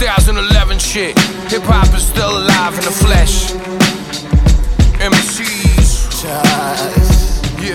2011 shit. Hip hop is still alive in the flesh. MCs. Yeah.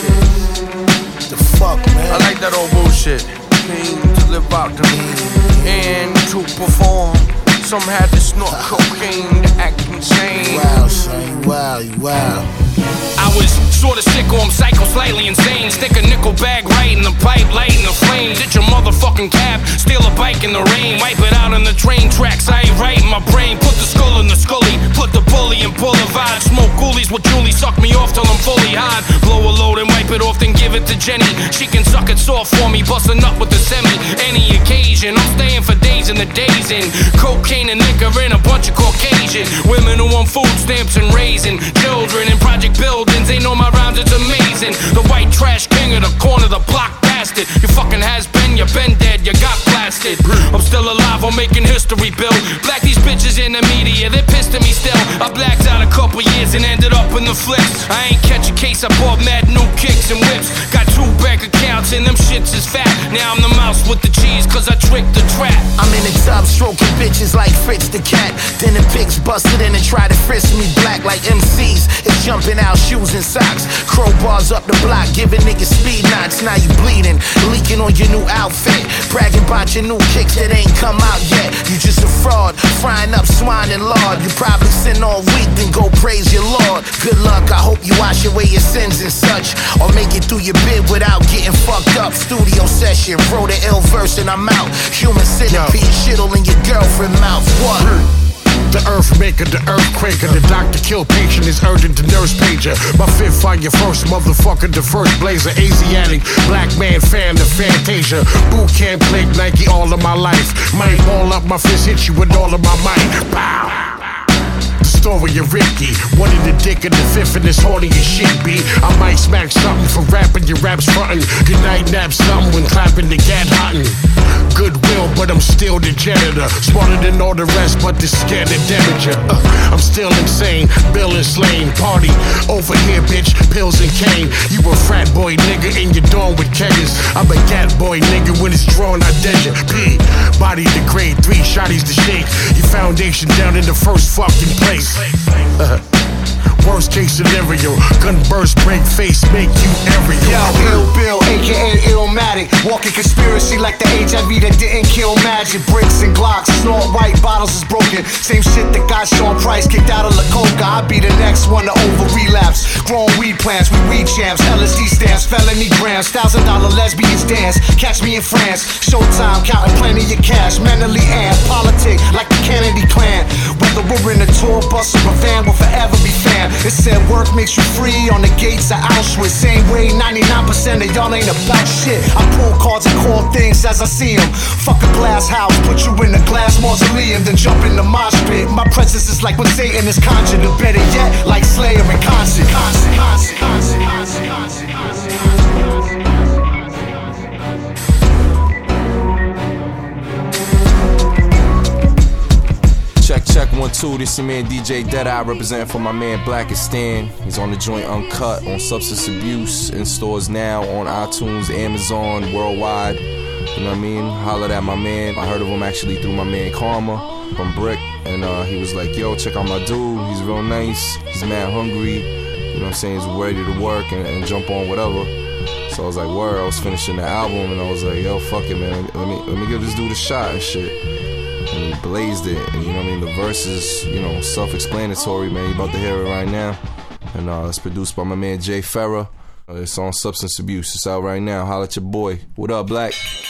The fuck, man? I like that old bullshit. Came to live out the and to perform. Some had to snort cocaine to act insane. Wow, son, you wow, you wow. I was sorta sick on psycho, slightly insane. Stick a nickel bag right in the pipe, lighting the flames. Hit your motherfucking cab, steal a bike in the rain. Wipe it out on the train tracks, I ain't right in my brain. Put the skull in the scully, put the bully in boulevard. Smoke ghoulies with Julie, suck me off till I'm fully hard. Blow a load and wipe it off, then give it to Jenny. She can suck it soft for me, bustin' up with the semi. Any occasion, I'm staying for days and the days in. Cocaine and liquor and a bunch of Caucasian women who want food stamps and raising children in project buildings. They know my rhymes, it's amazing. The white trash king of the corner, the block bastard. You fucking has been, you been dead, you got blasted. I'm still alive, I'm making history, Bill. Black these bitches in the media, they're pissed at me still. I blacked out a couple years and ended up in the flips. I ain't catch a case, I bought mad new kicks and whips. Got 2 bank accounts and them shits is fat. Now I'm the mouse with the cheese, cause I tricked the trap. I'm in the tub stroking bitches like Fritz the cat. Then the pigs busted in and try to frisk me black like MCs. It's jumping out shoes and socks. Crowbars up the block, giving niggas speed knots. Now you bleeding, leaking on your new outfit. Bragging about your new kicks that ain't come out yet. You just a fraud, frying up swine and lard. You probably sin all week, then go praise your Lord. Good luck, I hope you wash away your sins and such, or make it through your bid without getting fucked up. Studio session, wrote an ill verse and I'm out. Human centipede, shit'll in your girlfriend mouth. What? The earth maker, the earthquaker, the doctor kill patient is urgent to nurse pager. My fifth find your first motherfucker, the first blazer. Asiatic, black man fan, the Fantasia. Boot camp, Blake, Nike all of my life. Might ball up my fist, hit you with all of my might. Bow. Story of Ricky, one in the dick and the fifth in this horny as shit be. I might smack something for rapping, your raps frontin'. Good night nap something when clapping the gat huntin'. Goodwill, but I'm still the janitor. Smarter than all the rest, but this scared of damage. I'm still insane, Bill and Slane. Party over here, bitch, pills and cane. You a frat boy, nigga, in your dorm with keggers. I'm a gat boy, nigga, when it's drawn, I dead you. P, body the grade 3, shotties the shake. Your foundation down in the first fucking place. Worst case scenario, gun burst, break face, make you aerial. Yo, Ill Bill, aka Illmatic, walking conspiracy like the HIV that didn't kill Magic. Bricks and Glocks, snort white bottles is broken. Same shit that got Sean Price kicked out of La Coca. I be the next one to over relapse. Growing weed plants, we weed champs, LSD stamps, felony grams, $1,000 lesbians dance. Catch me in France, Showtime, counting plenty of cash, mentally amped, politic like the Kennedy clan. Whether we're in a tour bus or a van, we'll forever be fam. It said work makes you free on the gates of Auschwitz. Same way 99% of y'all ain't about shit. I pull cards and call things as I see them. Fuck a glass house, put you in a glass mausoleum, then jump in the mosh pit. My presence is like when Satan is conjured, or better yet, like Slayer in concert. Check 1 2, this your man DJ Deadeye representing for my man Blackistan. He's on the joint Uncut on Substance Abuse in stores now on iTunes, Amazon, worldwide. You know what I mean? Hollered at my man. I heard of him actually through my man Karma from Brick, and he was like, yo, check out my dude, he's real nice, he's mad hungry, you know what I'm saying, he's ready to work and jump on whatever. So I was like, word, I was finishing the album and I was like, yo, fuck it, man, let me give this dude a shot and shit. And he blazed it, and you know what I mean, the verses, you know, self-explanatory, man. You about to hear it right now. And it's produced by my man Jay Farah. It's on Substance Abuse. It's out right now. Holla at your boy. What up, Black?